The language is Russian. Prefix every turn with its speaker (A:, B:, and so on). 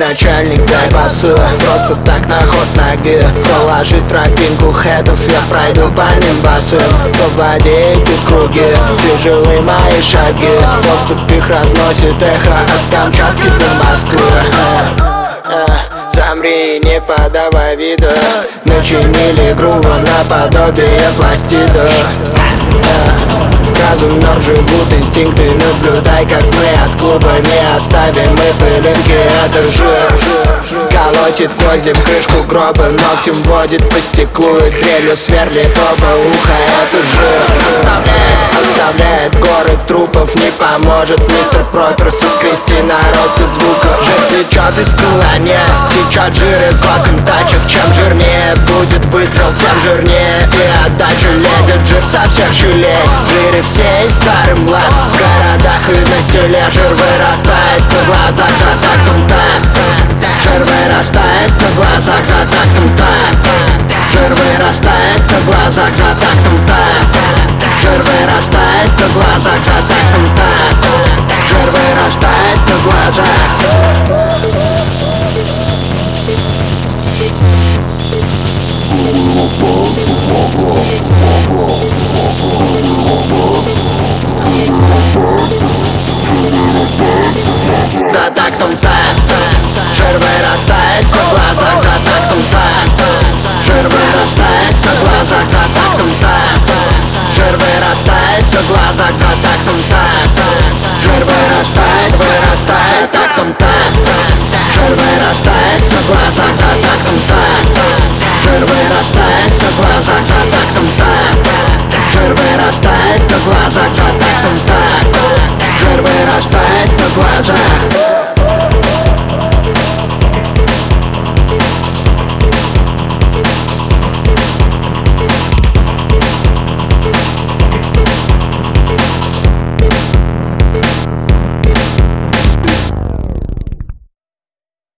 A: начальник, дай басы. Просто так на ход ноги проложи тропинку хедов, я пройду по ним босым. По воде идут круги, тяжелые мои шаги. Поступ их разносит эхо от Камчатки до Москвы. Замри, не подавай вида, начинили грувом наподобие пластида. Разум нор живут инстинкты, наблюдай, как мы от клуба не оставим мы пылинки. Это жир, колотит гвозди в крышку гроба, ногтем водит по стеклу и дрелью сверлит оба уха. Это жир, оставляет горы трупов, не поможет мистер Пропперс скрести нарост из звука. Жир течет из колония, течет жир из окон тачек. Чем жирнее будет выстрел, тем жирнее и отдача. Лезет жир со всех щелей, в жире все и старый млад. В городах и на селе жир вырастает на глазах за тактом так.